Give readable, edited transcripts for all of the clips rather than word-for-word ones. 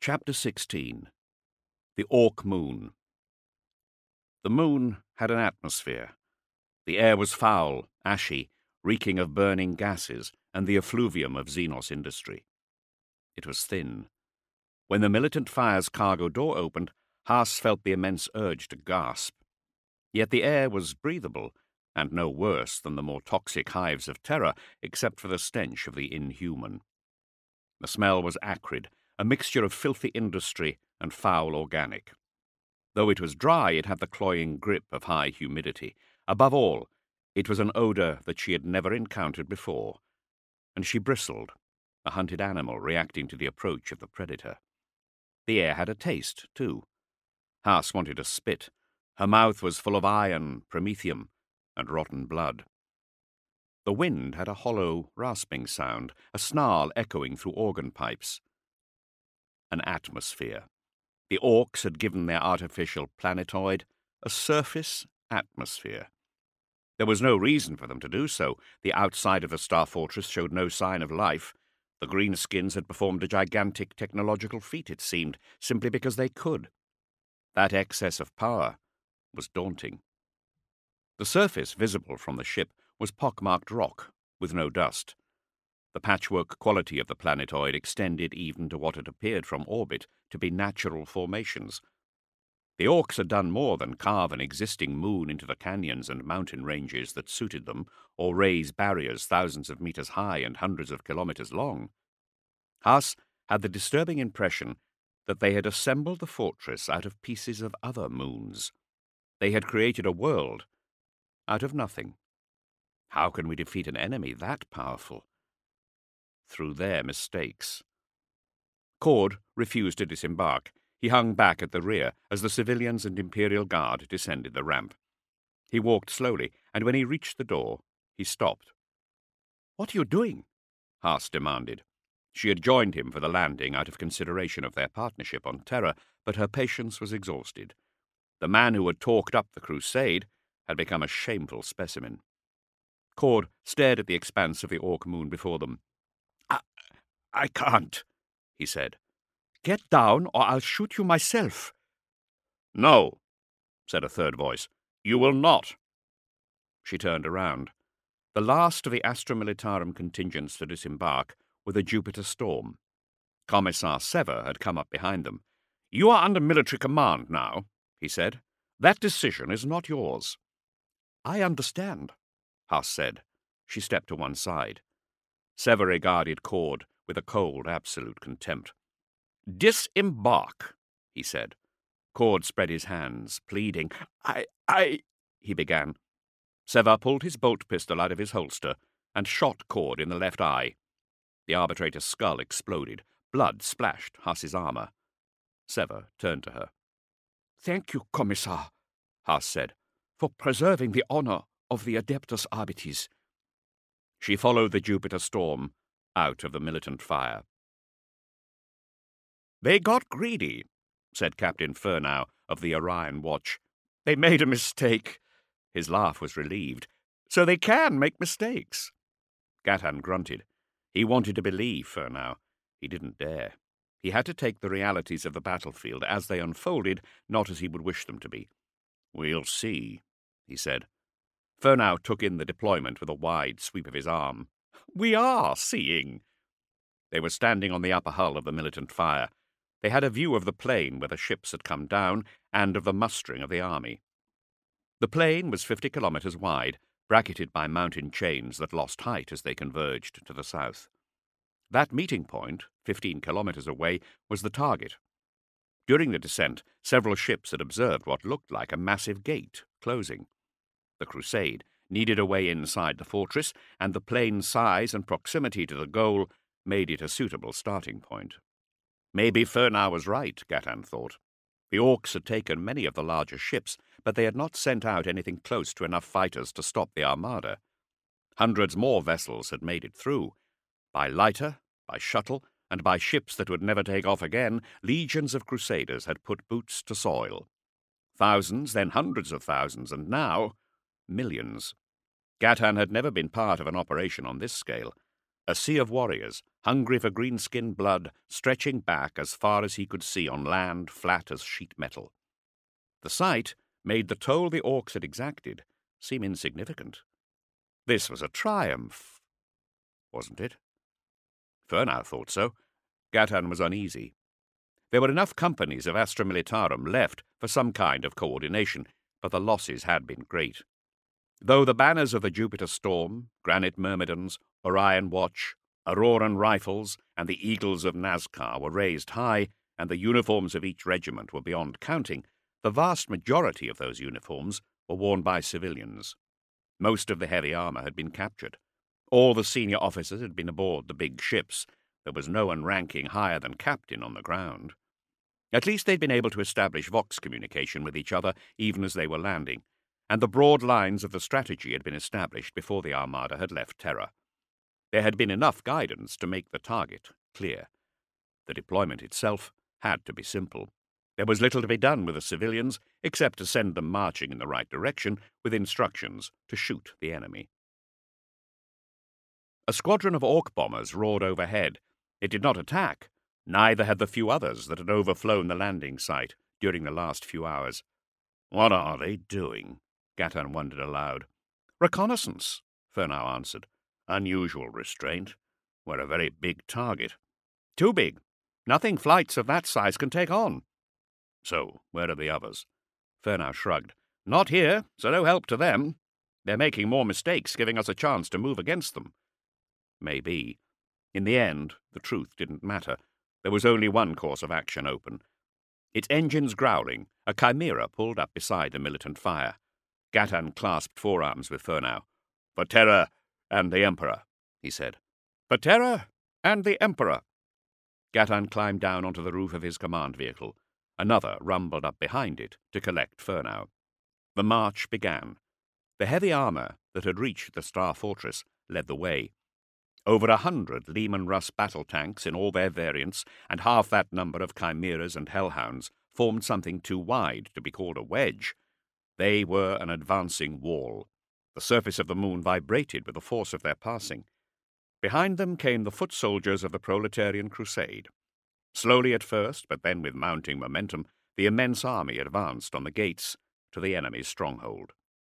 Chapter 16. The Orc Moon. The moon had an atmosphere. The air was foul, ashy, reeking of burning gases and the effluvium of Xenos industry. It was thin. When the Militant Fire's cargo door opened, Haas felt the immense urge to gasp. Yet the air was breathable, and no worse than the more toxic hives of Terra, except for the stench of the inhuman. The smell was acrid, a mixture of filthy industry and foul organic. Though it was dry, it had the cloying grip of high humidity. Above all, it was an odour that she had never encountered before, and she bristled, a hunted animal reacting to the approach of the predator. The air had a taste, too. Haas wanted to spit. Her mouth was full of iron, promethium, and rotten blood. The wind had a hollow, rasping sound, a snarl echoing through organ pipes. An atmosphere. The Orcs had given their artificial planetoid a surface atmosphere. There was no reason for them to do so. The outside of the Star Fortress showed no sign of life. The greenskins had performed a gigantic technological feat, it seemed, simply because they could. That excess of power was daunting. The surface visible from the ship was pockmarked rock, with no dust. The patchwork quality of the planetoid extended even to what had appeared from orbit to be natural formations. The Orcs had done more than carve an existing moon into the canyons and mountain ranges that suited them, or raise barriers thousands of meters high and hundreds of kilometers long. Haas had the disturbing impression that they had assembled the fortress out of pieces of other moons. They had created a world out of nothing. How can we defeat an enemy that powerful? Through their mistakes. Cord refused to disembark. He hung back at the rear as the civilians and Imperial Guard descended the ramp. He walked slowly, and when he reached the door, he stopped. "What are you doing?" Haas demanded. She had joined him for the landing out of consideration of their partnership on Terra, but her patience was exhausted. The man who had talked up the crusade had become a shameful specimen. Cord stared at the expanse of the Orc moon before them. I can't," he said. "Get down, or I'll shoot you myself." "No," said a third voice. "You will not." She turned around. The last of the Astra Militarum contingents to disembark were the Jupiter Storm. Commissar Sever had come up behind them. "You are under military command now," he said. "That decision is not yours." "I understand," Haas said. She stepped to one side. Sever regarded Cord with a cold, absolute contempt. "Disembark," he said. Cord spread his hands, pleading. I, he began. Sever pulled his bolt pistol out of his holster and shot Cord in the left eye. The arbitrator's skull exploded. Blood splashed Haas's armor. Sever turned to her. "Thank you, Commissar," Haas said, "for preserving the honor of the Adeptus Arbites." She followed the Jupiter Storm out of the Militant Fire. "They got greedy," said Captain Furnau of the Orion Watch. "They made a mistake." His laugh was relieved. "So they can make mistakes." Gatan grunted. He wanted to believe Furnau. He didn't dare. He had to take the realities of the battlefield as they unfolded, not as he would wish them to be. "We'll see," he said. Furnau took in the deployment with a wide sweep of his arm. "We are seeing." They were standing on the upper hull of the Militant Fire. They had a view of the plain where the ships had come down and of the mustering of the army. The plain was 50 kilometers wide, bracketed by mountain chains that lost height as they converged to the south. That meeting point, 15 kilometers away, was the target. During the descent, several ships had observed what looked like a massive gate closing. The crusade needed a way inside the fortress, and the plain's size and proximity to the goal made it a suitable starting point. Maybe Furnau was right, Gatan thought. The Orcs had taken many of the larger ships, but they had not sent out anything close to enough fighters to stop the armada. Hundreds more vessels had made it through. By lighter, by shuttle, and by ships that would never take off again, legions of crusaders had put boots to soil. Thousands, then hundreds of thousands, and now millions. Gatan had never been part of an operation on this scale. A sea of warriors, hungry for greenskin blood, stretching back as far as he could see on land flat as sheet metal. The sight made the toll the orcs had exacted seem insignificant. This was a triumph, wasn't it? Fernau thought so. Gatan was uneasy. There were enough companies of Astra Militarum left for some kind of coordination, but the losses had been great. Though the banners of the Jupiter Storm, Granite Myrmidons, Orion Watch, Auroran Rifles, and the Eagles of Nazca were raised high, and the uniforms of each regiment were beyond counting, the vast majority of those uniforms were worn by civilians. Most of the heavy armour had been captured. All the senior officers had been aboard the big ships. There was no one ranking higher than captain on the ground. At least they'd been able to establish Vox communication with each other even as they were landing, and the broad lines of the strategy had been established before the Armada had left Terra. There had been enough guidance to make the target clear. The deployment itself had to be simple. There was little to be done with the civilians except to send them marching in the right direction with instructions to shoot the enemy. A squadron of orc bombers roared overhead. It did not attack. Neither had the few others that had overflown the landing site during the last few hours. "What are they doing?" Gatan wondered aloud. "Reconnaissance," Fernau answered. "Unusual restraint. We're a very big target." "Too big. Nothing flights of that size can take on." "So, where are the others?" Fernau shrugged. "Not here, so no help to them. They're making more mistakes, giving us a chance to move against them." Maybe. In the end, the truth didn't matter. There was only one course of action open. Its engines growling, a chimera pulled up beside the militant fire. Gatan clasped forearms with Fernau. "For Terra and the Emperor," he said. "For Terra and the Emperor." Gatan climbed down onto the roof of his command vehicle. Another rumbled up behind it to collect Fernau. The march began. The heavy armour that had reached the Star Fortress led the way. Over 100 Lehman Russ battle tanks in all their variants, and half that number of chimeras and hellhounds, formed something too wide to be called a wedge. They were an advancing wall. The surface of the moon vibrated with the force of their passing. Behind them came the foot soldiers of the Proletarian Crusade. Slowly at first, but then with mounting momentum, the immense army advanced on the gates to the enemy's stronghold.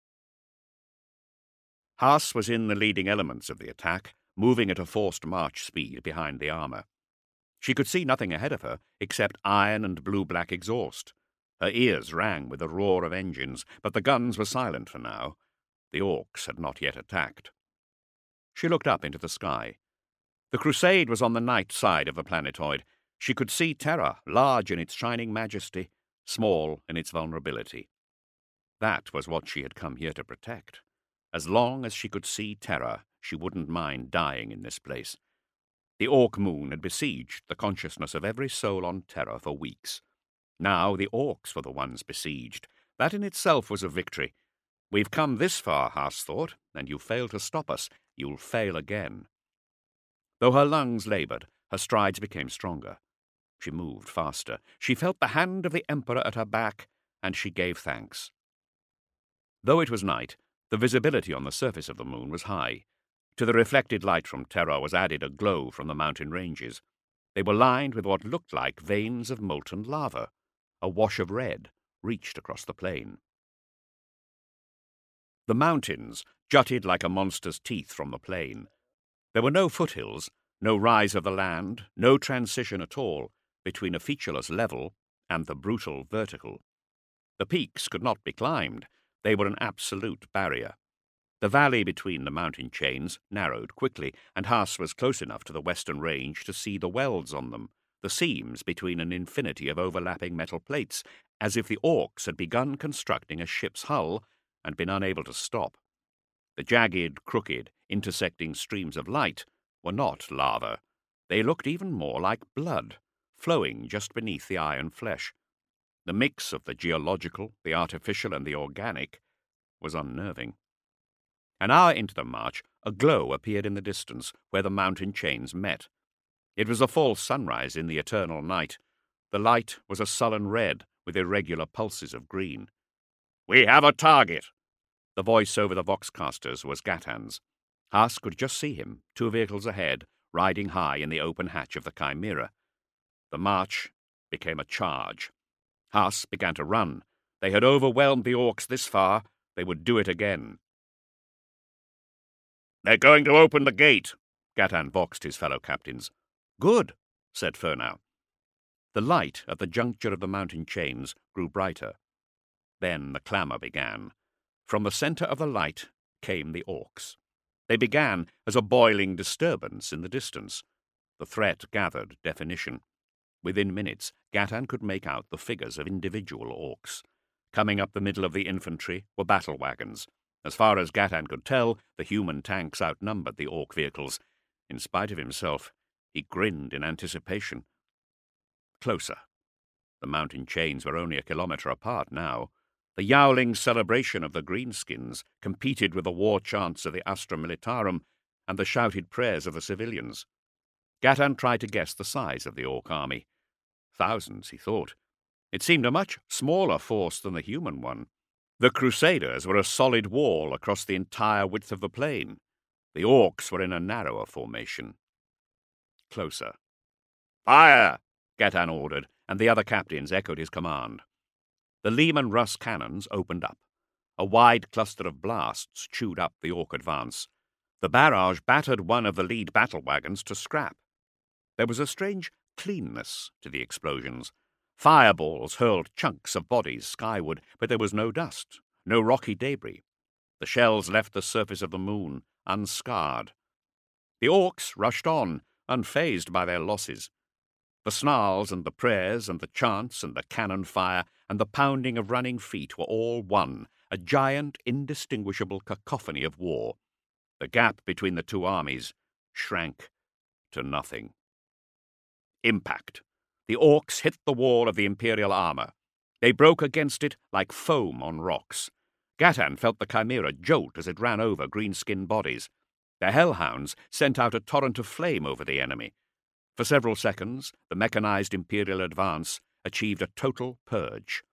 Haas was in the leading elements of the attack, moving at a forced march speed behind the armour. She could see nothing ahead of her except iron and blue-black exhaust. Her ears rang with the roar of engines, but the guns were silent for now. The orcs had not yet attacked. She looked up into the sky. The Crusade was on the night side of the planetoid. She could see Terra, large in its shining majesty, small in its vulnerability. That was what she had come here to protect. As long as she could see Terra, she wouldn't mind dying in this place. The Orc moon had besieged the consciousness of every soul on Terra for weeks. Now the orcs were the ones besieged. That in itself was a victory. "We've come this far," Haas thought, "and you fail to stop us. You'll fail again." Though her lungs laboured, her strides became stronger. She moved faster. She felt the hand of the Emperor at her back, and she gave thanks. Though it was night, the visibility on the surface of the moon was high. To the reflected light from Terra was added a glow from the mountain ranges. They were lined with what looked like veins of molten lava. A wash of red reached across the plain. The mountains jutted like a monster's teeth from the plain. There were no foothills, no rise of the land, no transition at all between a featureless level and the brutal vertical. The peaks could not be climbed. They were an absolute barrier. The valley between the mountain chains narrowed quickly, and Haas was close enough to the western range to see the welds on them, the seams between an infinity of overlapping metal plates, as if the orcs had begun constructing a ship's hull and been unable to stop. The jagged, crooked, intersecting streams of light were not lava. They looked even more like blood, flowing just beneath the iron flesh. The mix of the geological, the artificial, and the organic was unnerving. An hour into the march, a glow appeared in the distance where the mountain chains met. It was a false sunrise in the eternal night. The light was a sullen red with irregular pulses of green. "We have a target!" The voice over the voxcasters was Gatan's. Haas could just see him, 2 vehicles ahead, riding high in the open hatch of the Chimera. The march became a charge. Haas began to run. They had overwhelmed the orcs this far. They would do it again. "They're going to open the gate," Gatan voxed his fellow captains. "Good," said Fernau. The light at the juncture of the mountain chains grew brighter. Then the clamour began. From the centre of the light came the orcs. They began as a boiling disturbance in the distance. The threat gathered definition. Within minutes, Gatan could make out the figures of individual orcs. Coming up the middle of the infantry were battle wagons. As far as Gatan could tell, the human tanks outnumbered the orc vehicles. In spite of himself, he grinned in anticipation. Closer. The mountain chains were only a kilometre apart now. The yowling celebration of the greenskins competed with the war chants of the Astra Militarum and the shouted prayers of the civilians. Gatan tried to guess the size of the orc army. Thousands, he thought. It seemed a much smaller force than the human one. The Crusaders were a solid wall across the entire width of the plain. The orcs were in a narrower formation. Closer. "Fire!" Gatan ordered, and the other captains echoed his command. The Leman Russ cannons opened up. A wide cluster of blasts chewed up the orc advance. The barrage battered one of the lead battle wagons to scrap. There was a strange cleanness to the explosions. Fireballs hurled chunks of bodies skyward, but there was no dust, no rocky debris. The shells left the surface of the moon unscarred. The orcs rushed on, unfazed by their losses. The snarls and the prayers and the chants and the cannon fire and the pounding of running feet were all one, a giant, indistinguishable cacophony of war. The gap between the 2 armies shrank to nothing. Impact. The orcs hit the wall of the Imperial armour. They broke against it like foam on rocks. Gatan felt the Chimera jolt as it ran over greenskin bodies. The hellhounds sent out a torrent of flame over the enemy. For several seconds, the mechanized Imperial advance achieved a total purge.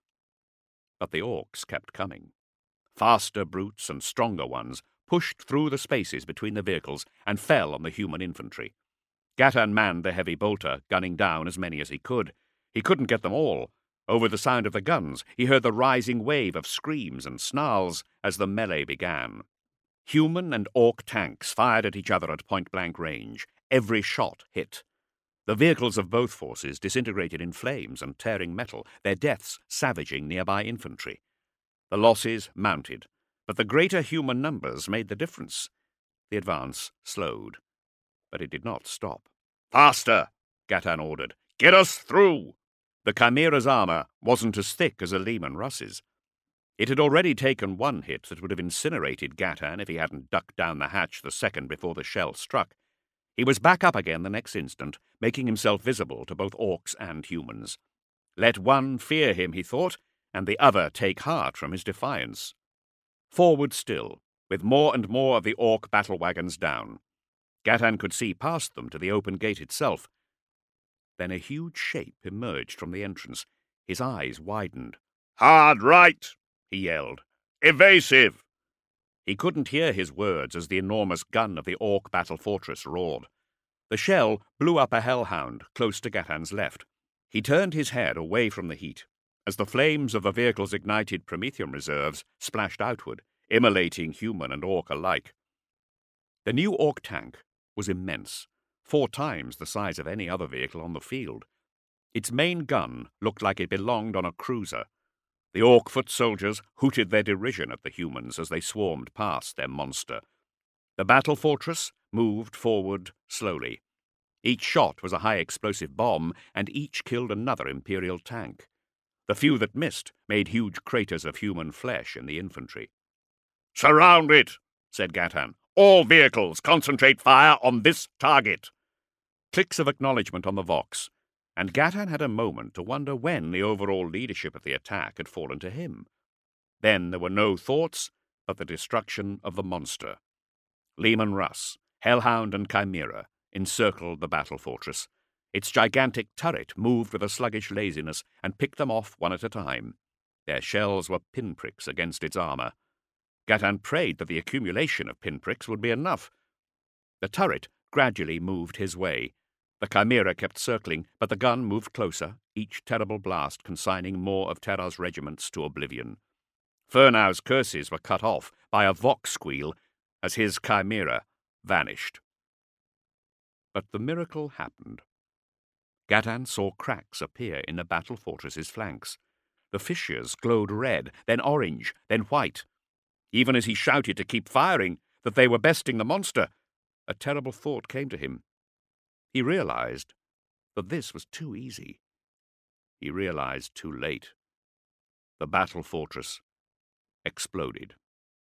But the orcs kept coming. Faster brutes and stronger ones pushed through the spaces between the vehicles and fell on the human infantry. Gatan manned the heavy bolter, gunning down as many as he could. He couldn't get them all. Over the sound of the guns, he heard the rising wave of screams and snarls as the melee began. Human and orc tanks fired at each other at point-blank range. Every shot hit. The vehicles of both forces disintegrated in flames and tearing metal, their deaths savaging nearby infantry. The losses mounted, but the greater human numbers made the difference. The advance slowed, but it did not stop. "Faster!" Gatan ordered. "Get us through!" The Chimera's armour wasn't as thick as a Leman Russ's. It had already taken one hit that would have incinerated Gatan if he hadn't ducked down the hatch the second before the shell struck. He was back up again the next instant, making himself visible to both orcs and humans. Let one fear him, he thought, and the other take heart from his defiance. Forward still, with more and more of the orc battle wagons down. Gatan could see past them to the open gate itself. Then a huge shape emerged from the entrance. His eyes widened. "Hard right!" he yelled. "Evasive!" He couldn't hear his words as the enormous gun of the orc battle fortress roared. The shell blew up a hellhound close to Gatan's left. He turned his head away from the heat as the flames of the vehicle's ignited Prometheum reserves splashed outward, immolating human and orc alike. The new orc tank was immense, 4 times the size of any other vehicle on the field. Its main gun looked like it belonged on a cruiser. The orc foot soldiers hooted their derision at the humans as they swarmed past their monster. The battle fortress moved forward slowly. Each shot was a high-explosive bomb, and each killed another Imperial tank. The few that missed made huge craters of human flesh in the infantry. "Surround it," said Gatan. "All vehicles concentrate fire on this target." Clicks of acknowledgement on the Vox, and Gatan had a moment to wonder when the overall leadership of the attack had fallen to him. Then there were no thoughts but the destruction of the monster. Leman Russ, Hellhound and Chimera encircled the battle fortress. Its gigantic turret moved with a sluggish laziness and picked them off one at a time. Their shells were pinpricks against its armour. Gatan prayed that the accumulation of pinpricks would be enough, The turret gradually moved his way. The chimera kept circling, but the gun moved closer, each terrible blast consigning more of Terra's regiments to oblivion. Furnau's curses were cut off by a vox squeal as his chimera vanished. But the miracle happened. Gatan saw cracks appear in the battle fortress's flanks. The fissures glowed red, then orange, then white. Even as he shouted to keep firing, that they were besting the monster, a terrible thought came to him. He realized that this was too easy. He realized too late. The battle fortress exploded.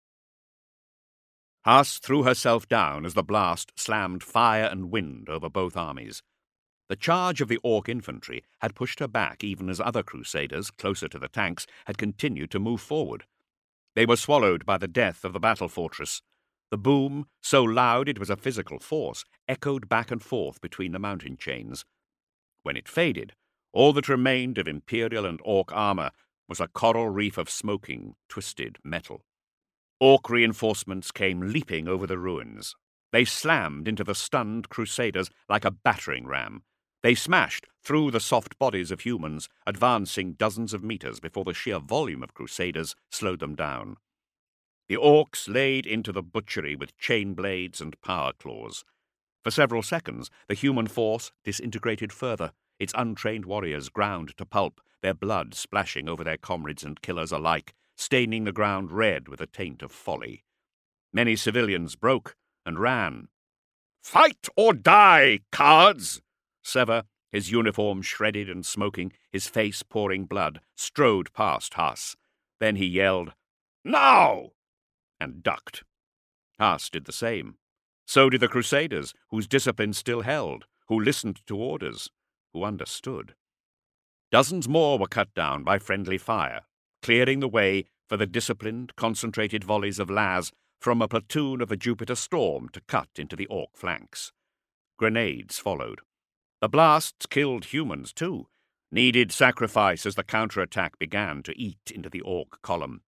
Haas threw herself down as the blast slammed fire and wind over both armies. The charge of the Orc infantry had pushed her back even as other crusaders, closer to the tanks, had continued to move forward. They were swallowed by the death of the battle fortress. The boom, so loud it was a physical force, echoed back and forth between the mountain chains. When it faded, all that remained of Imperial and Orc armor was a coral reef of smoking, twisted metal. Orc reinforcements came leaping over the ruins. They slammed into the stunned crusaders like a battering ram. They smashed through the soft bodies of humans, advancing dozens of meters before the sheer volume of crusaders slowed them down. The Orcs laid into the butchery with chain blades and power claws. For several seconds, the human force disintegrated further, its untrained warriors ground to pulp, their blood splashing over their comrades and killers alike, staining the ground red with a taint of folly. Many civilians broke and ran. "Fight or die, cowards!" Sever, his uniform shredded and smoking, his face pouring blood, strode past Haas. Then he yelled, "Now!" and ducked. Haas did the same. So did the crusaders, whose discipline still held, who listened to orders, who understood. Dozens more were cut down by friendly fire, clearing the way for the disciplined, concentrated volleys of las from a platoon of the Jupiter Storm to cut into the Orc flanks. Grenades followed. The blasts killed humans, too, needed sacrifice as the counterattack began to eat into the Orc column.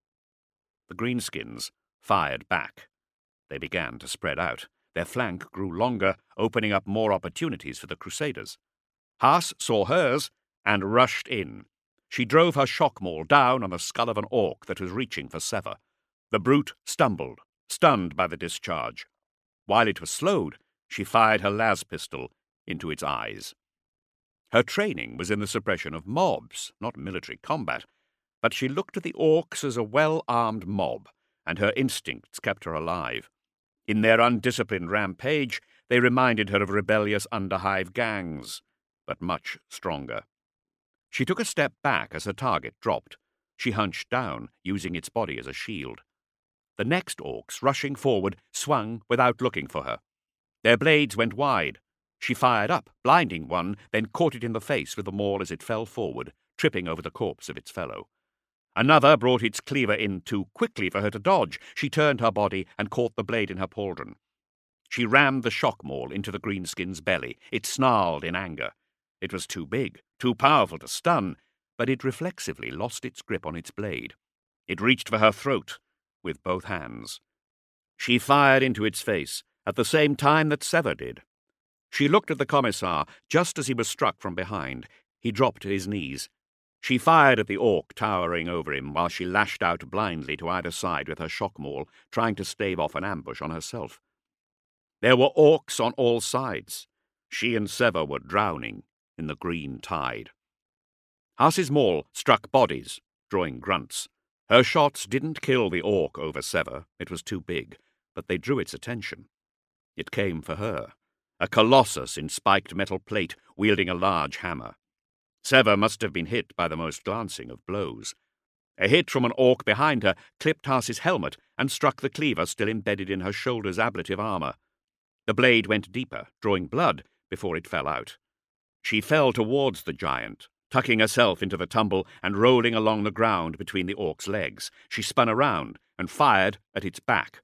The greenskins fired back. They began to spread out. Their flank grew longer, opening up more opportunities for the crusaders. Haas saw hers and rushed in. She drove her shock maul down on the skull of an Orc that was reaching for Sever. The brute stumbled, stunned by the discharge. While it was slowed, she fired her las pistol into its eyes. Her training was in the suppression of mobs, not military combat, but she looked at the Orcs as a well-armed mob, and her instincts kept her alive. In their undisciplined rampage, they reminded her of rebellious underhive gangs, but much stronger. She took a step back as her target dropped. She hunched down, using its body as a shield. The next Orcs, rushing forward, swung without looking for her. Their blades went wide. She fired up, blinding one, then caught it in the face with the maul as it fell forward, tripping over the corpse of its fellow. Another brought its cleaver in too quickly for her to dodge. She turned her body and caught the blade in her pauldron. She rammed the shock maul into the greenskin's belly. It snarled in anger. It was too big, too powerful to stun, but it reflexively lost its grip on its blade. It reached for her throat with both hands. She fired into its face at the same time that Sever did. She looked at the commissar just as he was struck from behind. He dropped to his knees. She fired at the Orc towering over him while she lashed out blindly to either side with her shock maul, trying to stave off an ambush on herself. There were Orcs on all sides. She and Sever were drowning in the green tide. Haas's maul struck bodies, drawing grunts. Her shots didn't kill the Orc over Sever. It was too big, but they drew its attention. It came for her. A colossus in spiked metal plate, wielding a large hammer. Sever must have been hit by the most glancing of blows. A hit from an Orc behind her clipped Haas's helmet and struck the cleaver still embedded in her shoulder's ablative armor. The blade went deeper, drawing blood, before it fell out. She fell towards the giant, tucking herself into the tumble and rolling along the ground between the Orc's legs. She spun around and fired at its back.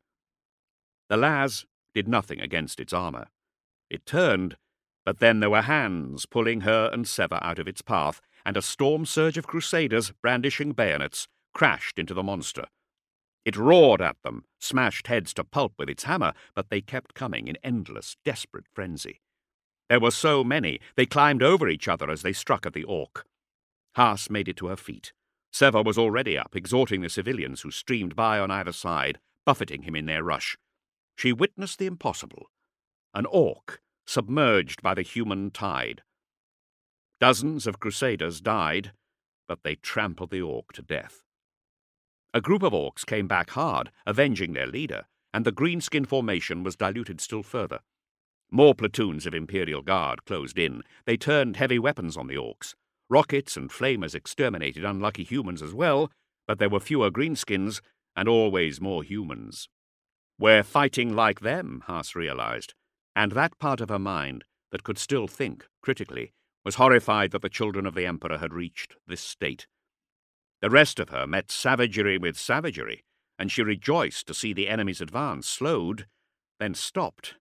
The las did nothing against its armor. It turned, but then there were hands pulling her and Sever out of its path, and a storm surge of crusaders, brandishing bayonets, crashed into the monster. It roared at them, smashed heads to pulp with its hammer, but they kept coming in endless, desperate frenzy. There were so many, they climbed over each other as they struck at the orc. Haas made it to her feet. Seva was already up, exhorting the civilians who streamed by on either side, buffeting him in their rush. She witnessed the impossible. An orc, submerged by the human tide. Dozens of crusaders died, but they trampled the orc to death. A group of orcs came back hard, avenging their leader, and the greenskin formation was diluted still further. More platoons of Imperial Guard closed in. They turned heavy weapons on the orcs. Rockets and flamers exterminated unlucky humans as well, but there were fewer greenskins and always more humans. We're fighting like them, Haas realized, and that part of her mind that could still think critically was horrified that the children of the Emperor had reached this state. The rest of her met savagery with savagery, and she rejoiced to see the enemy's advance slowed, then stopped,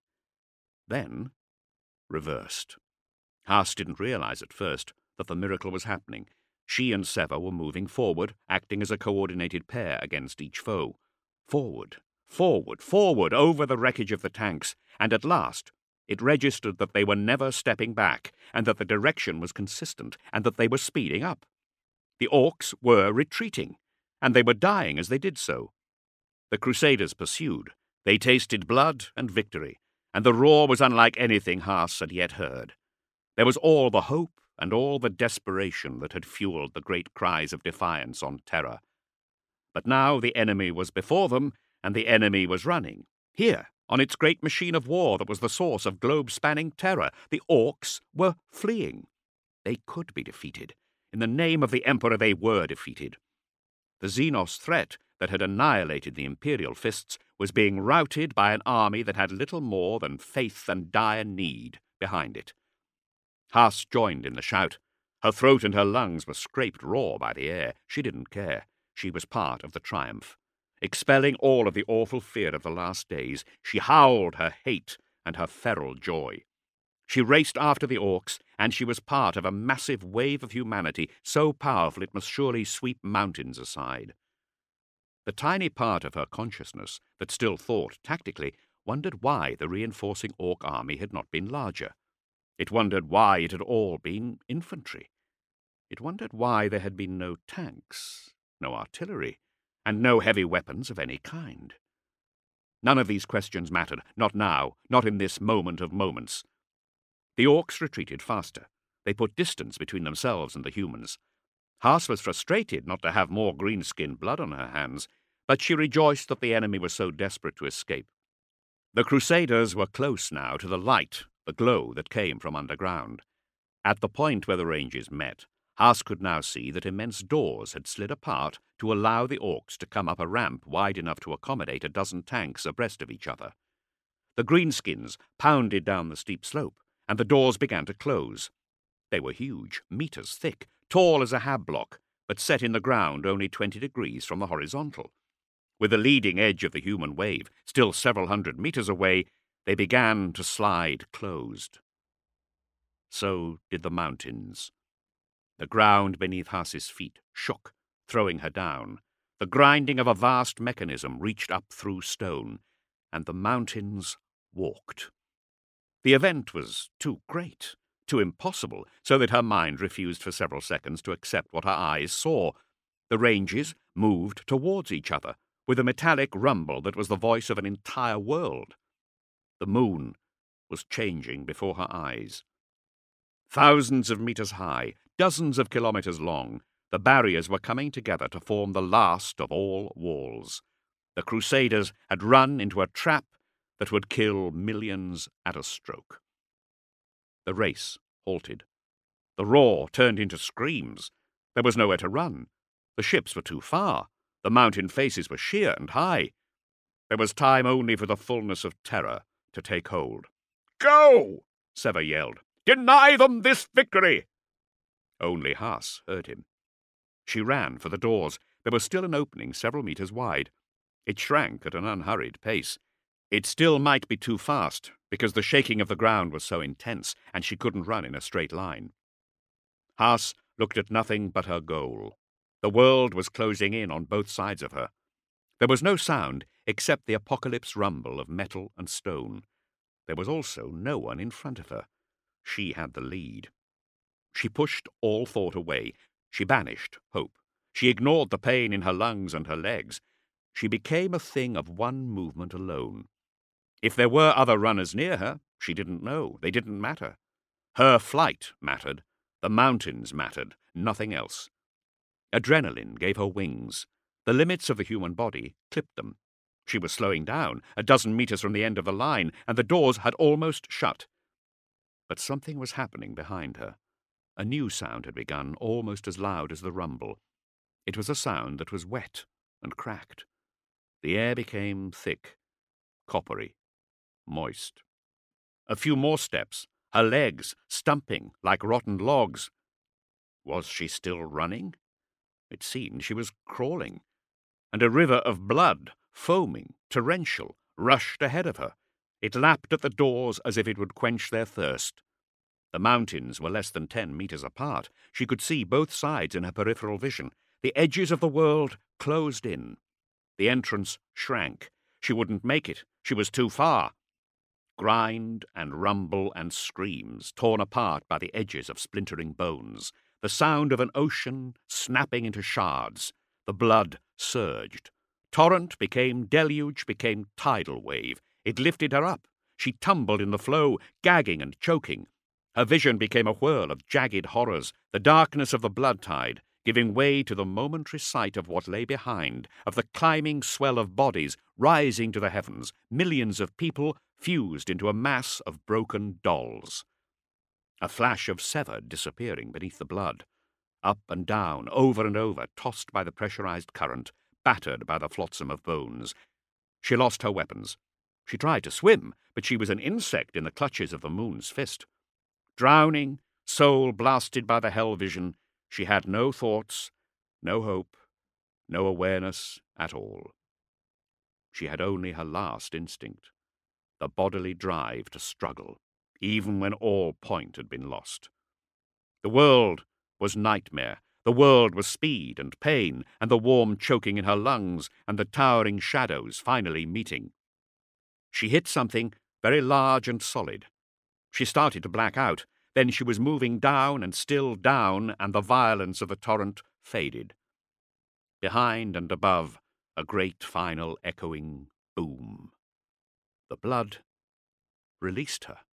then reversed. Haas didn't realize at first that the miracle was happening. She and Seva were moving forward, acting as a coordinated pair against each foe. Forward, forward, forward, over the wreckage of the tanks, and at last it registered that they were never stepping back, and that the direction was consistent, and that they were speeding up. The orcs were retreating, and they were dying as they did so. The Crusaders pursued. They tasted blood and victory, and the roar was unlike anything Haas had yet heard. There was all the hope and all the desperation that had fueled the great cries of defiance on Terra. But now the enemy was before them, and the enemy was running. Here, on its great machine of war that was the source of globe-spanning terror, the orcs were fleeing. They could be defeated. In the name of the Emperor they were defeated. The Xenos threat that had annihilated the Imperial fists was being routed by an army that had little more than faith and dire need behind it. Haas joined in the shout. Her throat and her lungs were scraped raw by the air. She didn't care. She was part of the triumph. Expelling all of the awful fear of the last days, she howled her hate and her feral joy. She raced after the orcs, and she was part of a massive wave of humanity so powerful it must surely sweep mountains aside. The tiny part of her consciousness that still thought tactically wondered why the reinforcing orc army had not been larger. It wondered why it had all been infantry. It wondered why there had been no tanks, no artillery, and no heavy weapons of any kind. None of these questions mattered, not now, not in this moment of moments. The orcs retreated faster. They put distance between themselves and the humans. Haas was frustrated not to have more green-skinned blood on her hands, but she rejoiced that the enemy was so desperate to escape. The Crusaders were close now to the light, the glow that came from underground. At the point where the ranges met, Haas could now see that immense doors had slid apart to allow the orcs to come up a ramp wide enough to accommodate a dozen tanks abreast of each other. The greenskins pounded down the steep slope, and the doors began to close. They were huge, meters thick, tall as a hab block, but set in the ground only 20 degrees from the horizontal. With the leading edge of the human wave still several hundred meters away, they began to slide closed. So did the mountains. The ground beneath Haas's feet shook, throwing her down. The grinding of a vast mechanism reached up through stone, and the mountains walked. The event was too great, too impossible, so that her mind refused for several seconds to accept what her eyes saw. The ranges moved towards each other, with a metallic rumble that was the voice of an entire world. The moon was changing before her eyes. Thousands of meters high, dozens of kilometers long, the barriers were coming together to form the last of all walls. The Crusaders had run into a trap that would kill millions at a stroke. The race halted. The roar turned into screams. There was nowhere to run. The ships were too far. The mountain faces were sheer and high. There was time only for the fullness of terror to take hold. "Go!" Seva yelled. "Deny them this victory!" Only Haas heard him. She ran for the doors. There was still an opening several meters wide. It shrank at an unhurried pace. It still might be too fast, because the shaking of the ground was so intense, and she couldn't run in a straight line. Haas looked at nothing but her goal. The world was closing in on both sides of her. There was no sound except the apocalypse rumble of metal and stone. There was also no one in front of her. She had the lead. She pushed all thought away. She banished hope. She ignored the pain in her lungs and her legs. She became a thing of one movement alone. If there were other runners near her, she didn't know. They didn't matter. Her flight mattered. The mountains mattered. Nothing else. Adrenaline gave her wings. The limits of the human body clipped them. She was slowing down, a dozen meters from the end of the line, and the doors had almost shut. But something was happening behind her. A new sound had begun, almost as loud as the rumble. It was a sound that was wet and cracked. The air became thick, coppery, moist. A few more steps, her legs stumping like rotten logs. Was she still running? It seemed she was crawling, and a river of blood, foaming, torrential, rushed ahead of her. It lapped at the doors as if it would quench their thirst. The mountains were less than 10 meters apart. She could see both sides in her peripheral vision. The edges of the world closed in. The entrance shrank. She wouldn't make it. She was too far. Grind and rumble and screams, torn apart by the edges of splintering bones. The sound of an ocean snapping into shards. The blood surged. Torrent became deluge, became tidal wave. It lifted her up. She tumbled in the flow, gagging and choking. Her vision became a whirl of jagged horrors, the darkness of the blood tide, giving way to the momentary sight of what lay behind, of the climbing swell of bodies rising to the heavens, millions of people fused into a mass of broken dolls. A flash of Sever disappearing beneath the blood. Up and down, over and over, tossed by the pressurized current, battered by the flotsam of bones. She lost her weapons. She tried to swim, but she was an insect in the clutches of the moon's fist. Drowning, soul blasted by the hell vision, she had no thoughts, no hope, no awareness at all. She had only her last instinct, the bodily drive to struggle, even when all point had been lost. The world was nightmare. The world was speed and pain, and the warm choking in her lungs, and the towering shadows finally meeting. She hit something very large and solid. She started to black out. Then she was moving down and still down, and the violence of the torrent faded. Behind and above, a great final echoing boom. The blood released her.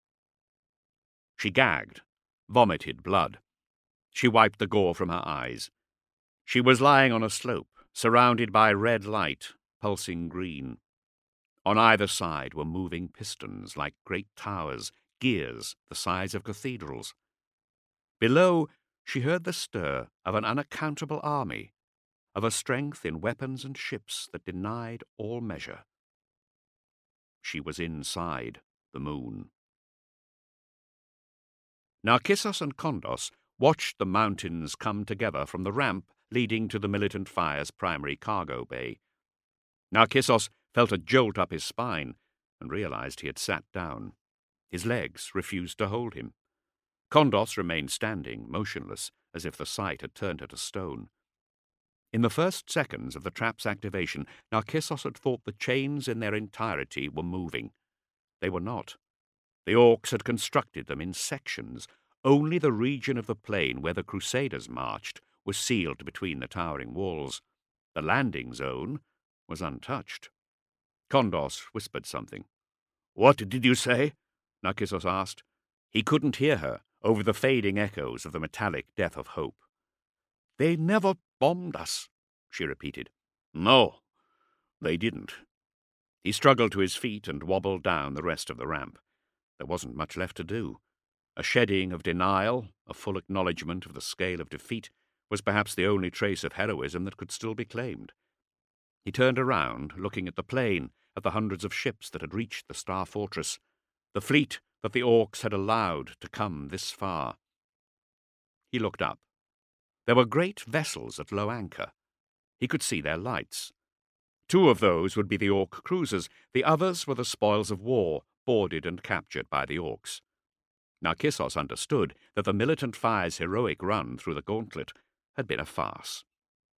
She gagged, vomited blood. She wiped the gore from her eyes. She was lying on a slope, surrounded by red light, pulsing green. On either side were moving pistons like great towers, gears the size of cathedrals. Below, she heard the stir of an unaccountable army, of a strength in weapons and ships that denied all measure. She was inside the moon. Narcissus and Kondos watched the mountains come together from the ramp leading to the Militant Fire's primary cargo bay. Narcissus felt a jolt up his spine and realized he had sat down. His legs refused to hold him. Kondos remained standing, motionless, as if the sight had turned her to stone. In the first seconds of the trap's activation, Narcissus had thought the chains in their entirety were moving. They were not. The orcs had constructed them in sections. Only the region of the plain where the Crusaders marched was sealed between the towering walls. The landing zone was untouched. Kondos whispered something. "What did you say?" Narcissus asked. He couldn't hear her over the fading echoes of the metallic death of hope. "They never bombed us," she repeated. "No, they didn't." He struggled to his feet and wobbled down the rest of the ramp. There wasn't much left to do. A shedding of denial, a full acknowledgement of the scale of defeat, was perhaps the only trace of heroism that could still be claimed. He turned around, looking at the plain, at the hundreds of ships that had reached the Star Fortress, the fleet that the orcs had allowed to come this far. He looked up. There were great vessels at low anchor. He could see their lights. 2 of those would be the orc cruisers. The others were the spoils of war, boarded and captured by the orcs. Narcissus understood that the Militant Fire's heroic run through the gauntlet had been a farce.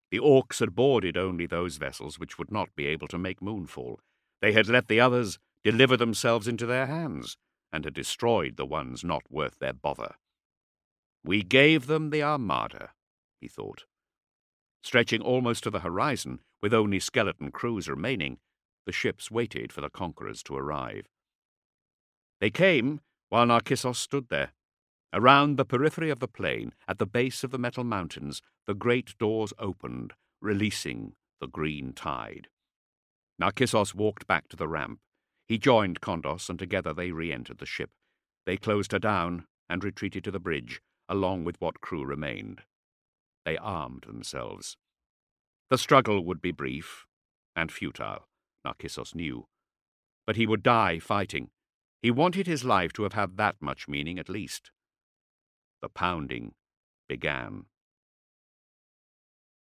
The orcs had boarded only those vessels which would not be able to make moonfall. They had let the others deliver themselves into their hands, and had destroyed the ones not worth their bother. We gave them the Armada, he thought. Stretching almost to the horizon, with only skeleton crews remaining, the ships waited for the conquerors to arrive. They came while Narcissus stood there. Around the periphery of the plain, at the base of the metal mountains, the great doors opened, releasing the green tide. Narcissus walked back to the ramp. He joined Kondos, and together they re-entered the ship. They closed her down and retreated to the bridge, along with what crew remained. They armed themselves. The struggle would be brief and futile, Narcissus knew. But he would die fighting. He wanted his life to have had that much meaning at least. The pounding began.